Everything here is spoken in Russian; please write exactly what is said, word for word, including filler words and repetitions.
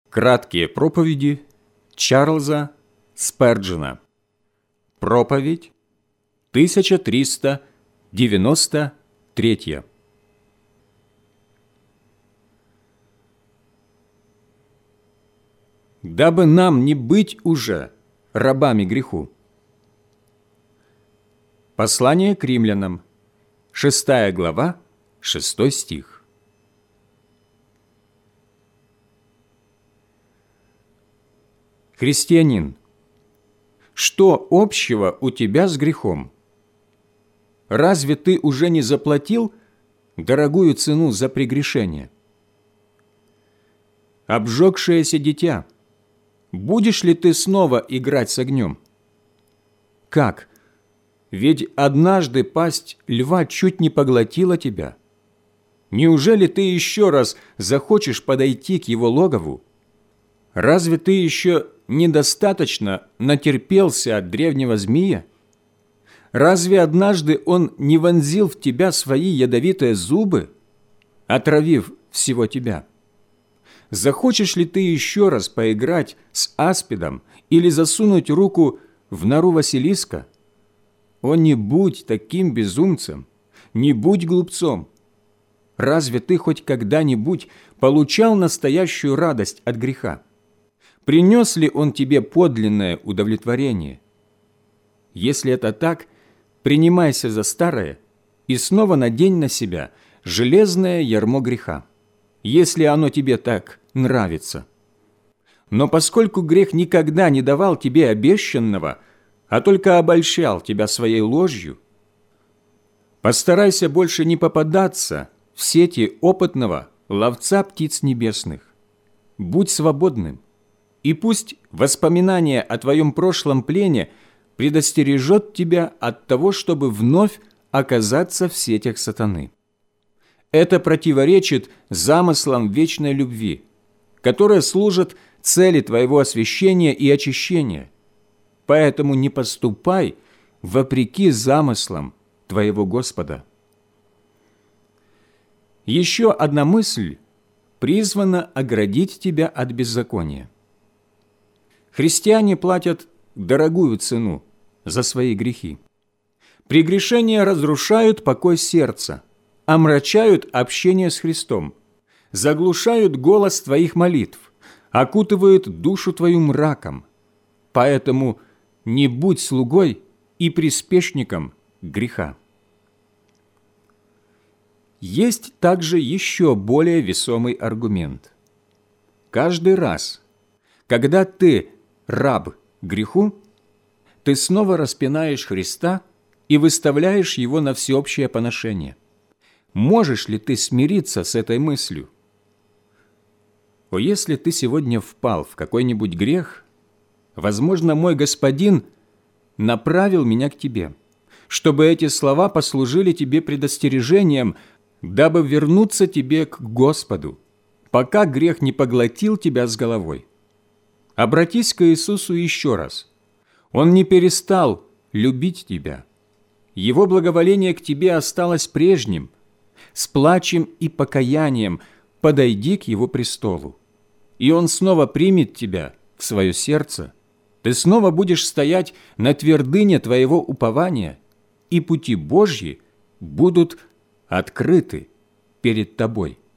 Краткие проповеди Чарльза Сперджена. Проповедь тысяча триста девяносто третья. Дабы нам не быть уже рабами греху. Послание к римлянам, шестая глава, шестой стих. Христианин, что общего у тебя с грехом? Разве ты уже не заплатил дорогую цену за прегрешение? Обжегшееся дитя, будешь ли ты снова играть с огнем? Как? Ведь однажды пасть льва чуть не поглотила тебя. Неужели ты еще раз захочешь подойти к его логову? Разве ты еще недостаточно натерпелся от древнего змея? Разве однажды он не вонзил в тебя свои ядовитые зубы, отравив всего тебя? Захочешь ли ты еще раз поиграть с аспидом или засунуть руку в нору Василиска? О, не будь таким безумцем, не будь глупцом. Разве ты хоть когда-нибудь получал настоящую радость от греха? Принес ли он тебе подлинное удовлетворение? Если это так, принимайся за старое и снова надень на себя железное ярмо греха, если оно тебе так нравится. Но поскольку грех никогда не давал тебе обещанного, а только обольщал тебя своей ложью, постарайся больше не попадаться в сети опытного ловца птиц небесных. Будь свободным, и пусть воспоминание о твоем прошлом плене предостережет тебя от того, чтобы вновь оказаться в сетях сатаны. Это противоречит замыслам вечной любви, которая служит цели твоего освящения и очищения. Поэтому не поступай вопреки замыслам твоего Господа. Еще одна мысль призвана оградить тебя от беззакония. Христиане платят дорогую цену за свои грехи. Прегрешения разрушают покой сердца, омрачают общение с Христом, заглушают голос твоих молитв, окутывают душу твою мраком. Поэтому не будь слугой и приспешником греха. Есть также еще более весомый аргумент. Каждый раз, когда ты раб греху, ты снова распинаешь Христа и выставляешь Его на всеобщее поношение. Можешь ли ты смириться с этой мыслью? О, если ты сегодня впал в какой-нибудь грех, возможно, мой Господин направил меня к тебе, чтобы эти слова послужили тебе предостережением, дабы вернуться тебе к Господу, пока грех не поглотил тебя с головой. Обратись к Иисусу еще раз. Он не перестал любить тебя. Его благоволение к тебе осталось прежним. С плачем и покаянием подойди к Его престолу, и Он снова примет тебя в свое сердце. Ты снова будешь стоять на твердыне твоего упования, и пути Божьи будут открыты перед тобой.